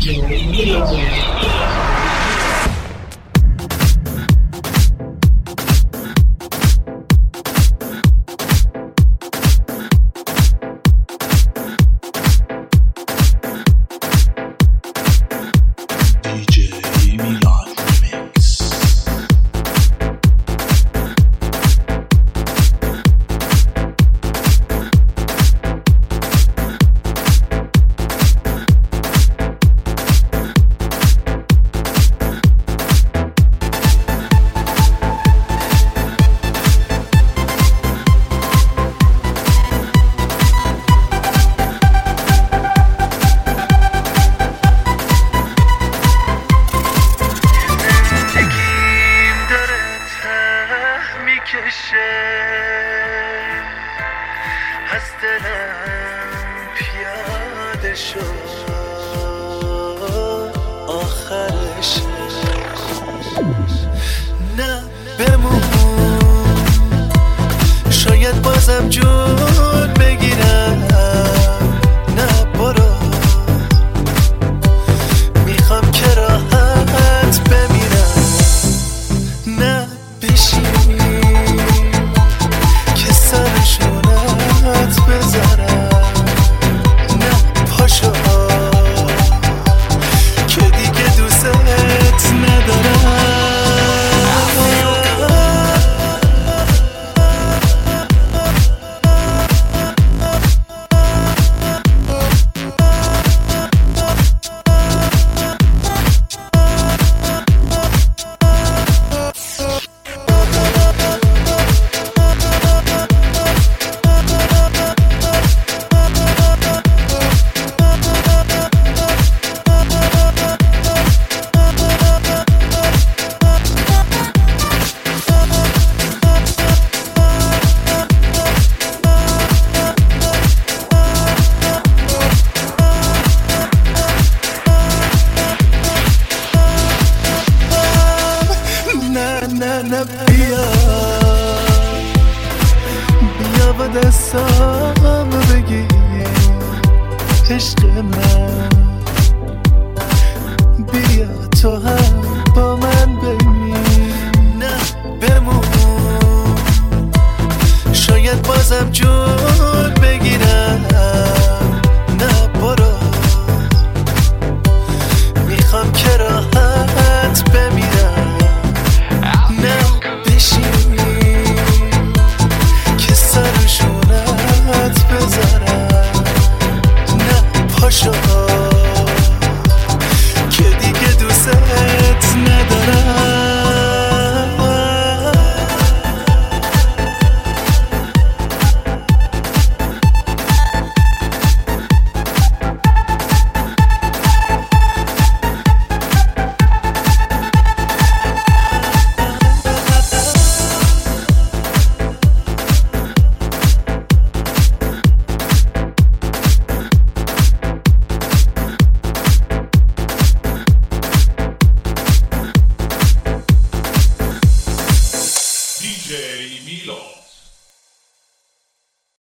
از دلم پیاده شد آخرش نه بمون شاید بازم جون بگیرم نه برو میخوام که راحت بمیرم نه بشین که سرشونت بذارم نه پاشو که دیگه دوست ندارم نه بیا با دستام بگیر عشق من بیا تو هم با من بمیر نه بمون شاید بازم جون